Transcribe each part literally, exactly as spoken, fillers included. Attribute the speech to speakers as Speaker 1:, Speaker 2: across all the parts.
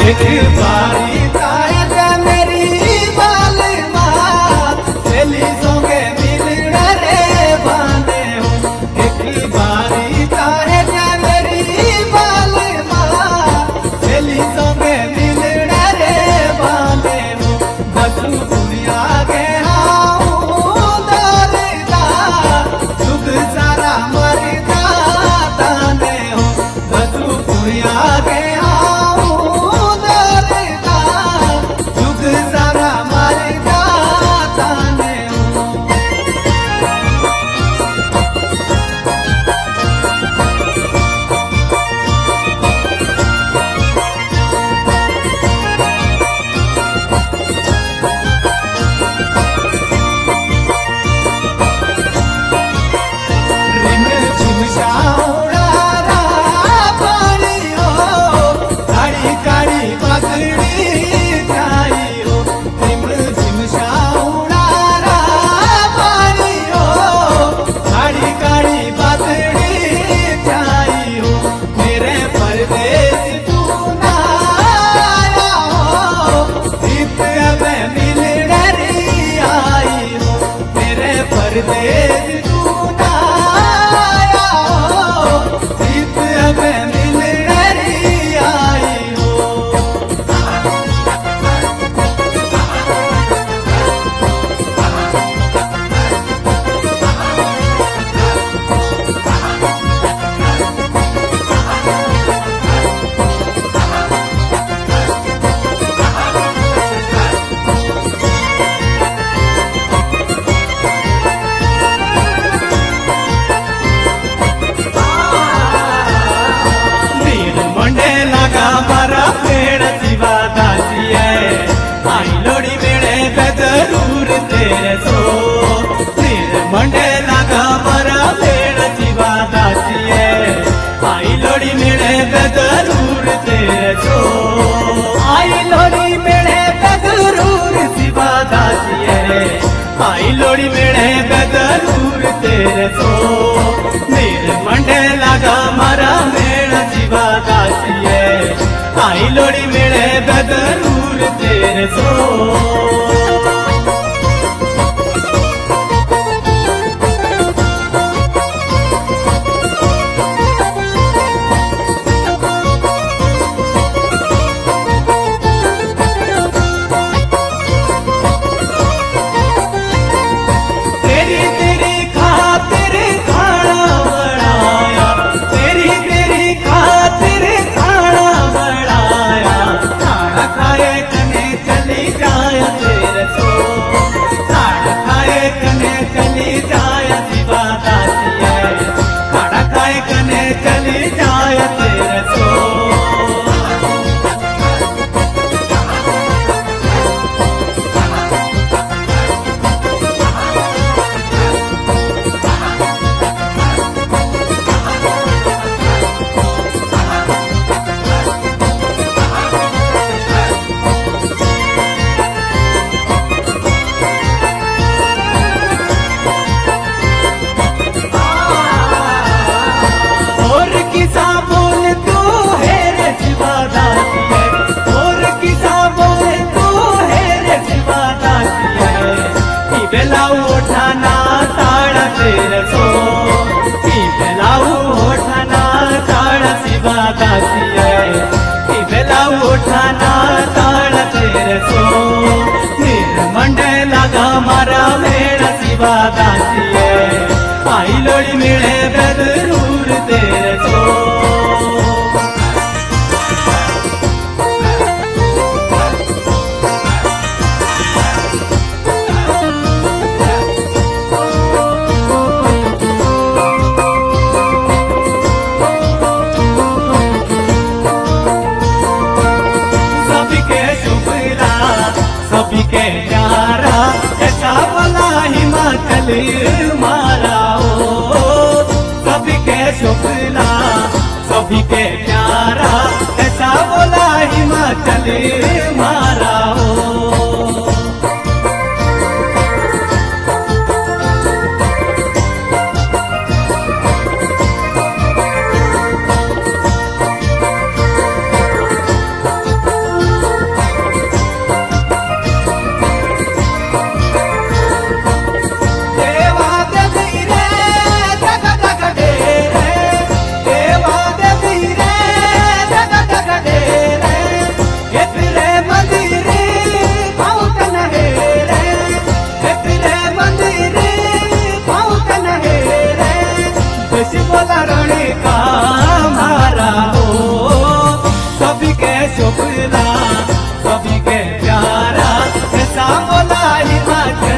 Speaker 1: एक बारी ताया मेरी बाल माँ चली सोगे मिलना रे बांधे हो। एक बारी ताया मेरी बाल माँ चली सोगे मिलना रे बांधे हो। बसु दुनिया के हाँ दरदा दुख सारा मरदा ताने हो। बसु दुनिया के मंडेला का मरा पेड़ शिवा दासी है। आई लोड़ी मेरे जरूर तेरे सो। आई लोड़ी मेरे जरूर शिवा दासी है। आई लोड़ी मेरे जरूर तेरे सो। मेरे मंडेला का मरा पेड़ शिवा दासी है। आई लोड़ी मेरे जरूर तेरे सो। आई लोड़ी मिले जरूर तेरे सो। सभी के शुक्ला सभी के प्यारा ऐसा वाला हिमाचल मारा शुक्ला सभी के प्यारा ऐसा बोला हिमाचल मारा हो।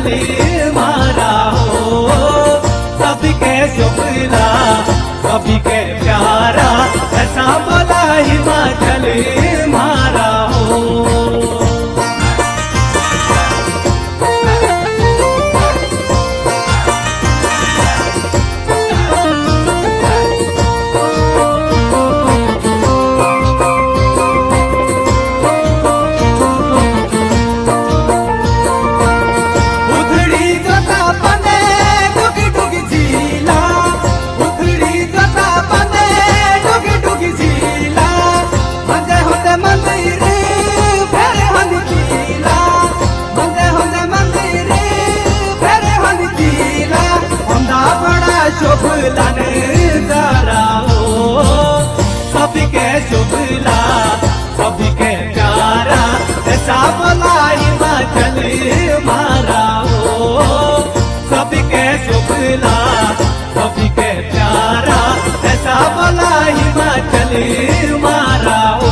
Speaker 1: हिमाचल मारा हो, सभी के शुक्ला सभी के प्यारा, ऐसा बोला हिमाचल मारा हो। शुभला नजारा हो, सभी के शुभला सभी के प्यारा, ऐसा बोला हिमाचल मारा हो, सभी के शुभला सभी के प्यारा, ऐसा बोला हिमाचल मारा हो।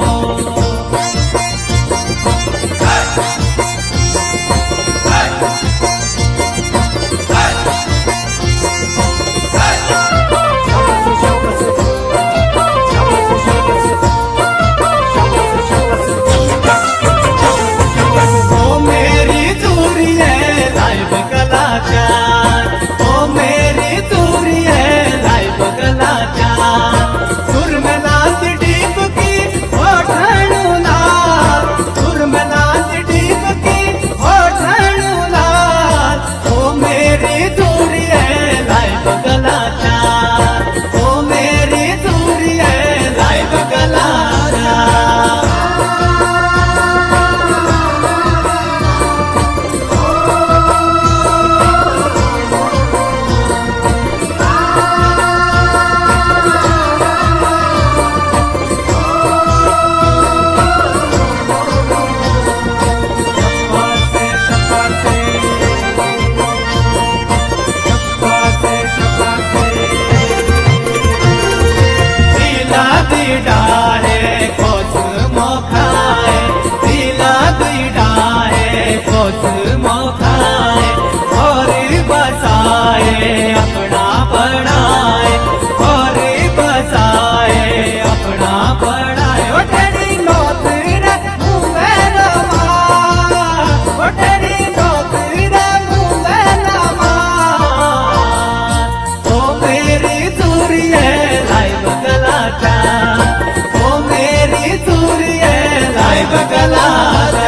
Speaker 1: अपना बढ़ाए और बसाए, अपना बढ़ाए, ओ तेरी नौकरी रे मुँह नमा, ओ तेरी नौकरी रे मुँह नमा, ओ मेरी दूरी है लाइव गलाचा, ओ मेरी दूरी है लाइव गलाचा।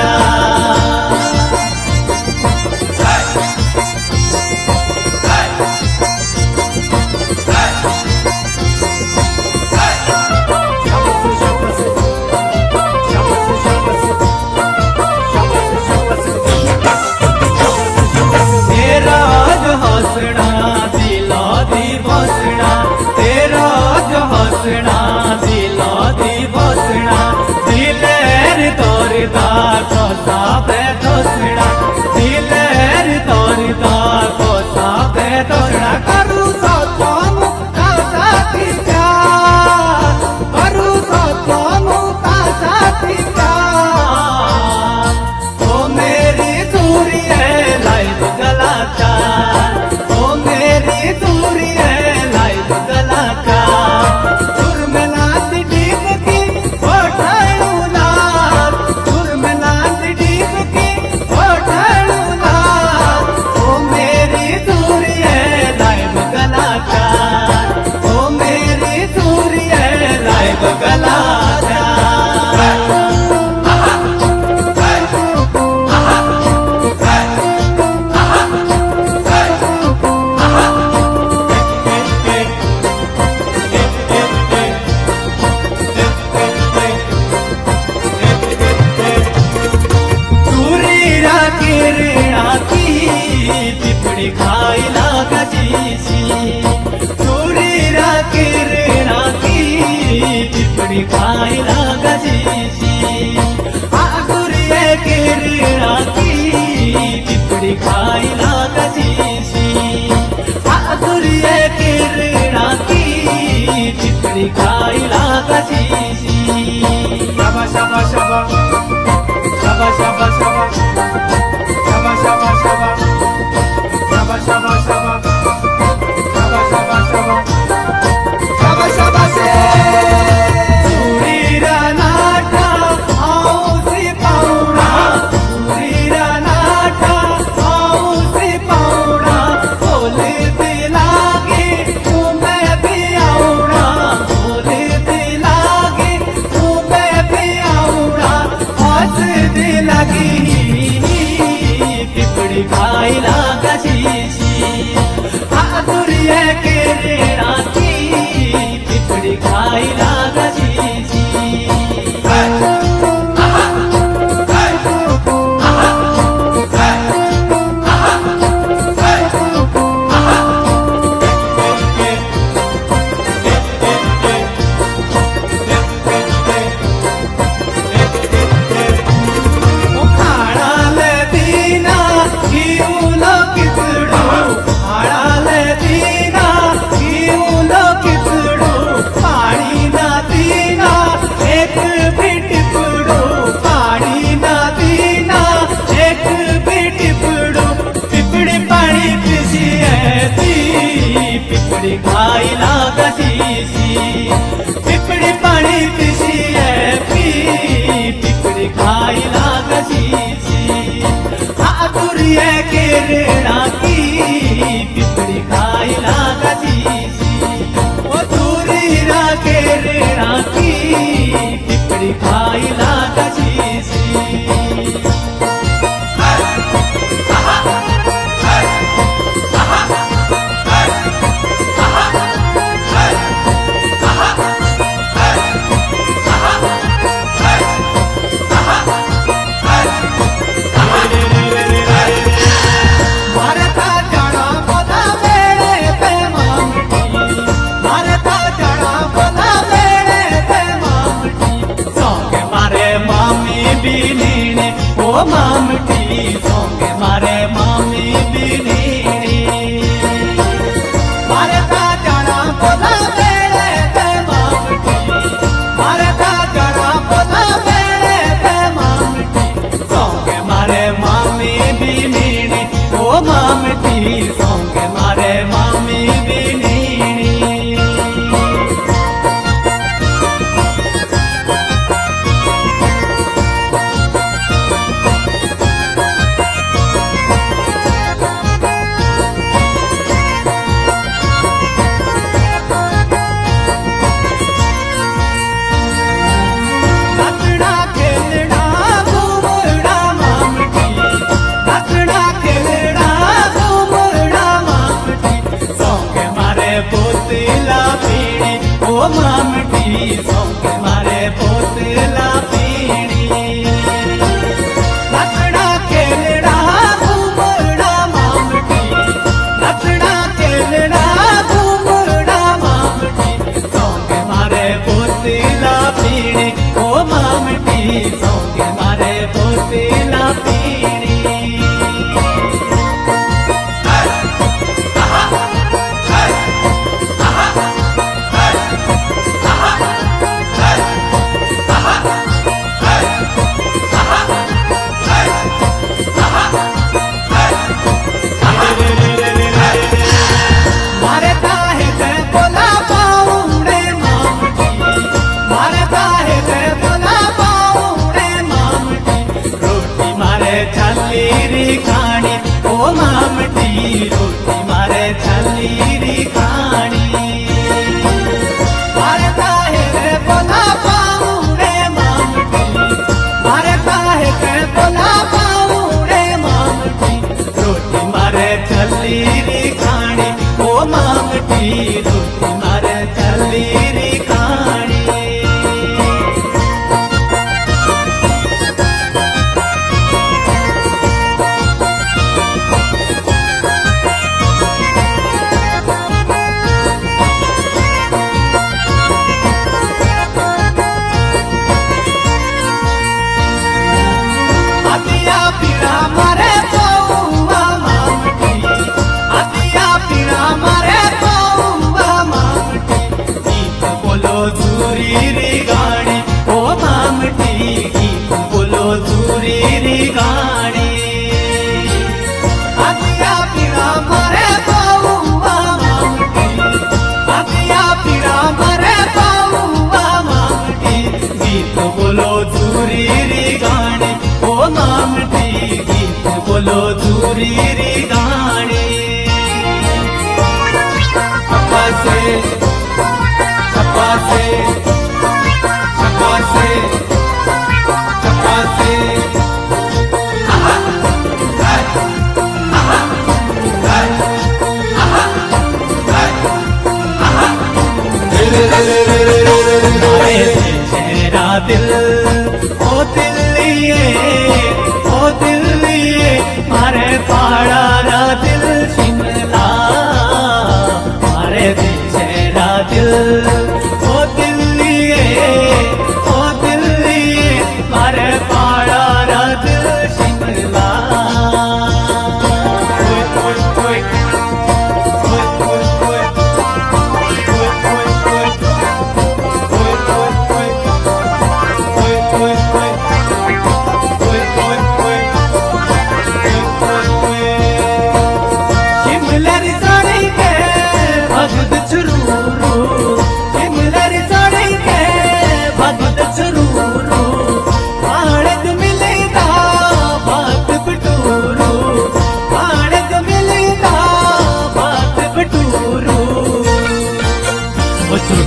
Speaker 1: हंसना दिलो दी बसना, दिलेर तोरदा को साबे दोसना, दिलेर तोरदा को साबे दोसना, करू सतम का साथी प्यार, करू सतम का साथी प्यार, ओ मेरी दूरी है लाइव गलाचा, ओ मेरी दूरी है लाइव गलाचा। खाइला गजीसी सूरीरा किरणा की पिपड़ी खाइला गजीसी, आगुरिये किरणा की पिपड़ी खाइला गजीसी, आगुरिये किरणा की पिपड़ी खाइला गजीसी। शाबा शाबा शाबा शाबा शाबा शाबा शाबा शाबा शाबा खायला गशीशी आतुरिये केरळाची पिपडी खायला गशीशी पिपड़ी खायला गशीशी पिपड़ी पाणी पिशी पी पिपड़ी खायला गशीशी आतुरिये केरळाची पिपड़ी खायला गशीशी ओ तुरीरा केरळाची पिपड़ी खायला गशीशी ओ मामटी सोंगे मारे मामी बिनीनी मारे ता जाना बोला मेरे ते मामटी मारे ता जाना बोला मेरे ते मामटी सोंगे मारे मामी बिनीनी ओ मामटी सोंगे मारे मामी बिनीनी ओ मामटी सोंगे मारे पोतला पीणी लकड़ा केलड़ा घूमड़ा मामटी लकड़ा केलड़ा घूमड़ा मामटी सोंगे मारे पोतला पीणी ओ मामटी सोंगे मारे पोतला पीणी छल्ली खानी ओ मामटी रोटी मारे छल्ली खानी मारे काहे रे बोला पाऊं रे मामटी मारे काहे रे बोला पाऊं रे मामटी रोटी मारे छल्ली खानी ओ मामटी रोटी मारे छल्ली खानी बोलो दूरी री गानी छप्पा से छप्पा से छप्पा से छप्पा से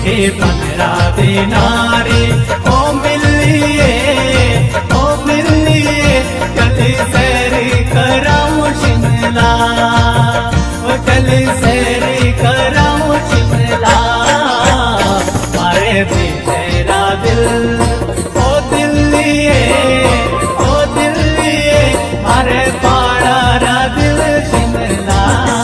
Speaker 1: पंद्रह दिनारी ओ मिलिए ओ मिलिए चल सैरी कराऊं शिमला ओ चल सैरी कराऊं शिमला मारे भी तेरा दिल ओ दिल्लीए ओ दिल्लीए मारे पाड़ा रा दिल शिमला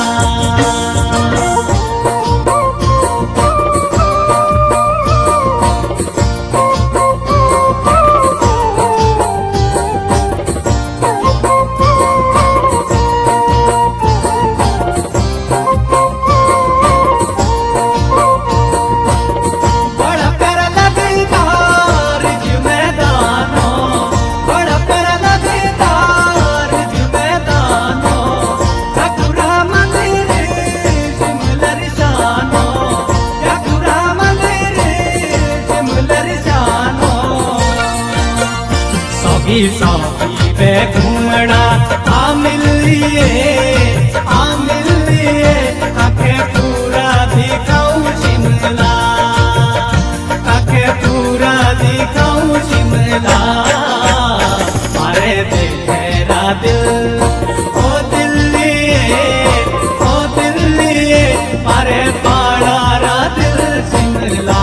Speaker 1: सौगी पे घूमड़ा आ मिलिए आ मिलिए आके पूरा दिखाऊं शिमला आके पूरा दिखाऊं शिमला मारे तेरा दिल ओ दिल्लीए ओ दिल्लीए मारे पाड़ा रा दिल शिमला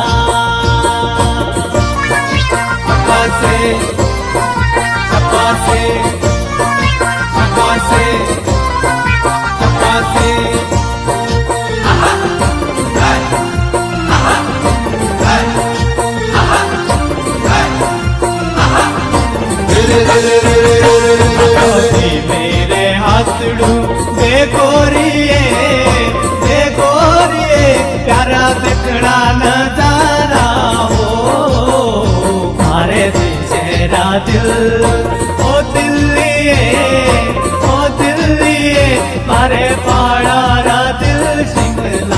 Speaker 1: से से से से मेरे हाथड़ू देखो रिए देखो रिए प्यारा देखना नजारा हो मारे तेरा दिल ओ दिल्लीए ओ दिल्लीए मारे पाड़ा रा दिल शिमला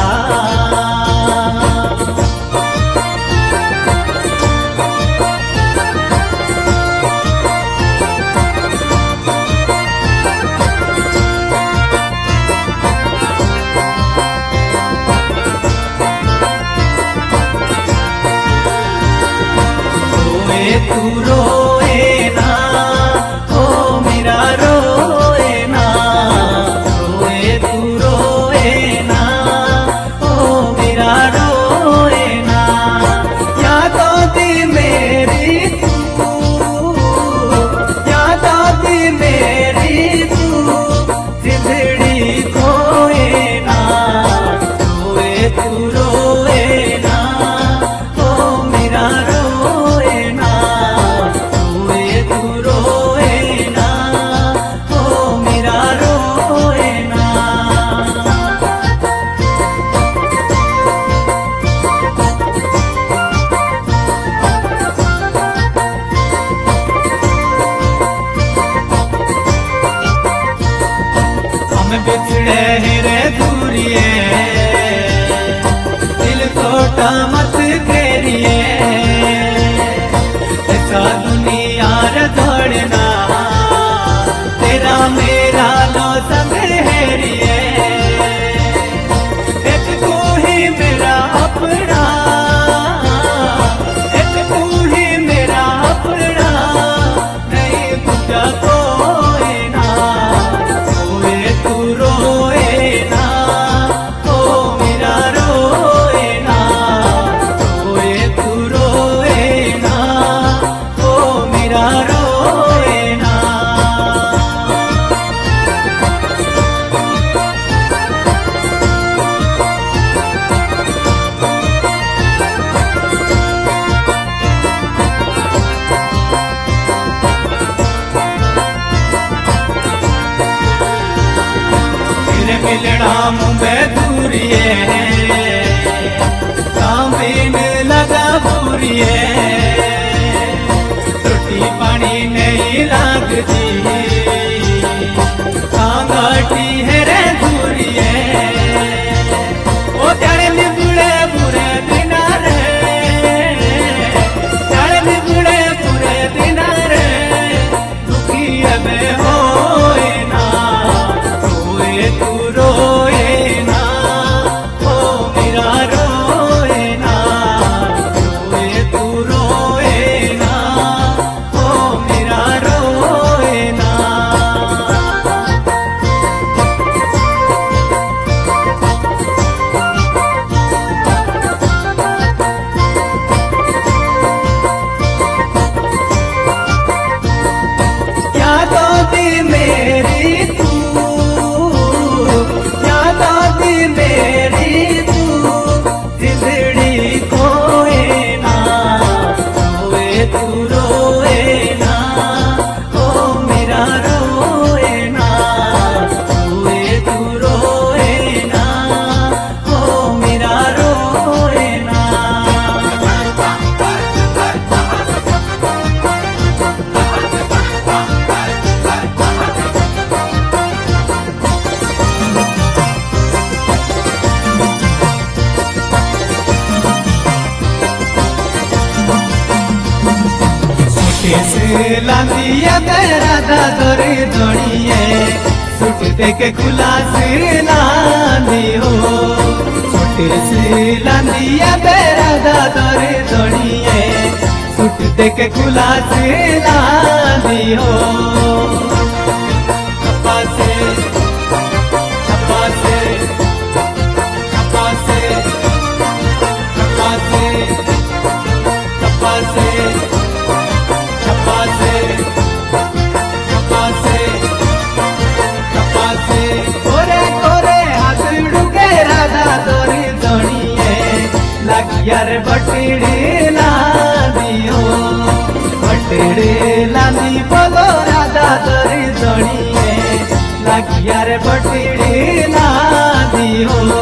Speaker 1: रोए तू रोए ना ओ मेरा रोए ना रोए तू रोए ना ओ मेरा रोए ना यादों दी मेरी तू यादों दी मेरी तू जिंदड़ी खोए ना रोए तू रोए ना ओ मेरा रोए ना रोए तू रोए ना ओ मेरा रोए ना हम बिछड़े रे दूरिए दिल छोटा मत घेरिए ऐसा दुनिया रे दौड़ना तेरा मेरा लो संग हेरिए एक तू ही मेरा अपना एक तू ही मेरा अपना नहीं बुझा कोई ना रोए तू रोए ना ओ मेरा रोए ना रोए तू रोए ना ओ मेरा रोए ना तेरे मिलना मुंबे दूरिए कामीन लगा पूरिए रोटी पानी नहीं लगती कांगाटी है रे दूरिए ओ जाने निबुड़े बुरे दिना रे जाने निबुड़े बुरे दिना रे दुखी में होए ना रोए तू रोए ना ओ मेरा रोए ना लिया तेरा दादरी धोड़िए सूट दे के खुला सिर लांदी हो छोटे से लांदिया तेरा दादरी धोड़िए सूट दे के खुला सिर लांदी हो छप्पा से छप्पा से छप्पा से छप्पा से छप्पा से छप्पा से छप्पा से छप्पा से कोरे कोरे हाथ डुके राधा तोरी धोड़िए लागिया रे बटड़ी लांदी हो बटड़ी लांदी बोलो राधा तोरी धोड़िए लागिया रे बटड़ी लांदी हो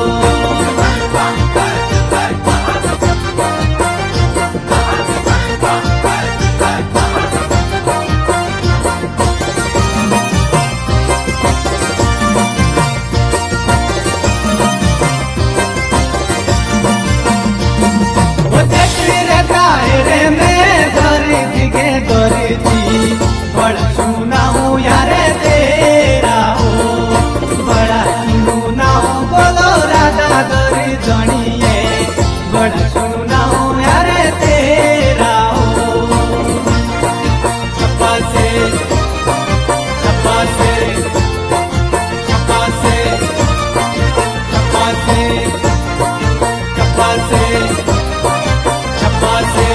Speaker 1: बड़ा सुना हूँ यार तेरा हो बड़ा सुना हूँ बोलो राधा तोरी धोड़िए बड़ा सुना हूँ यार तेरा हो छप्पा से छप्पा से छप्पा से छप्पा से छप्पा से छप्पा से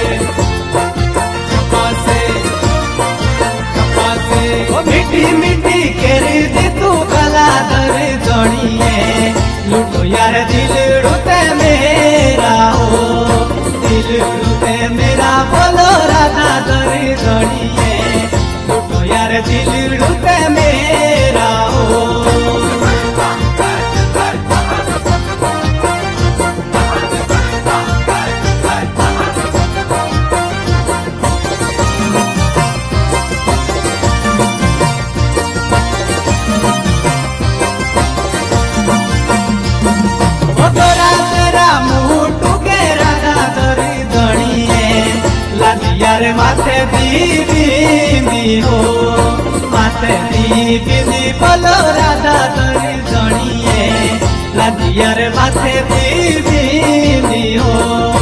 Speaker 1: मिट्टी मिट्टी केरी दी तू कला दर जोड़िए लुटो यार दिल रुते मेरा हो दिल रुते मेरा बोलो राधा दर जोड़िए लुटो यार दिल रुते मेरा हो यार माथे दीदी हो माथे दीदी बोलो राधा तोरी धोड़िए लादियार माथे दीदी हो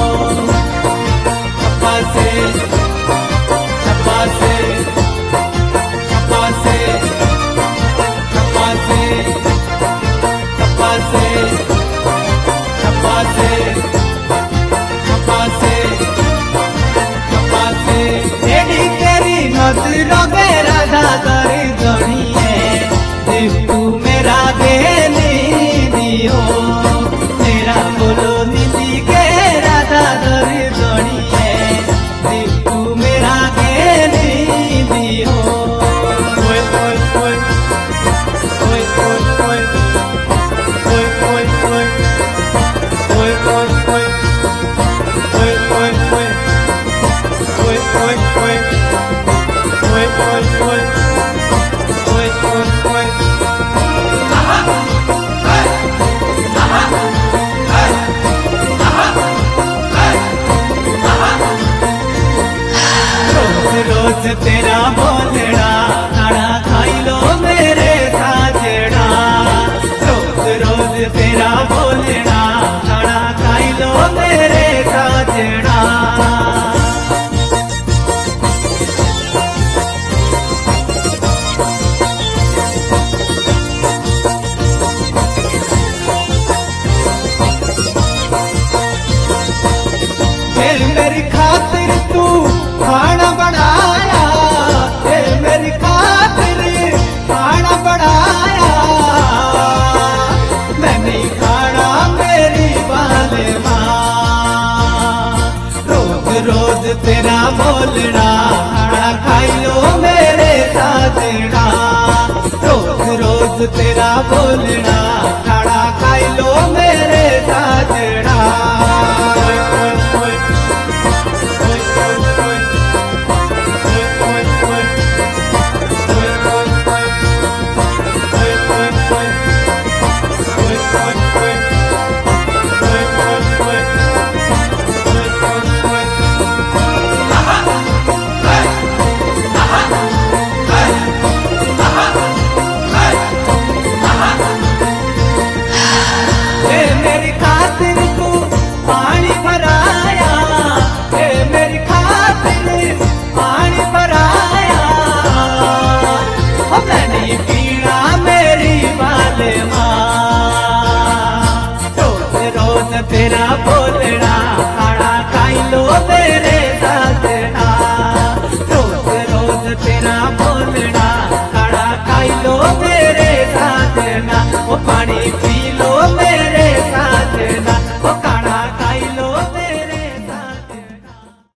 Speaker 1: छप्पा से छप्पा से छप्पा से छप्पा से छप्पा से छप्पा से छप्पा से राधा तोरी धोड़िए दिल तू मेरा बेनी दियो मेरा बोलो निधि के राधा तोरी धोड़िए दिल तू मेरा बेनी दियो ओए ओए ओए ओए ओए ओए ओए ओए ओए ओए ओए ओए ओए ओए ओए ओए रोज तेरा बोलना खाना खाई लो मेरे साजड़ा रोज रोज तेरा बोलना खाना खाई लो मेरे साजड़ा मेरी खातिर तू खाना बनाया मेरी खातिर खाना बनाया मैं नहीं खाना मेरी वाले माँ रोज रोज तेरा बोलना खाना खाई लो मेरे साजना रोज रोज तेरा बोलना खाना खाई लो मेरे साजना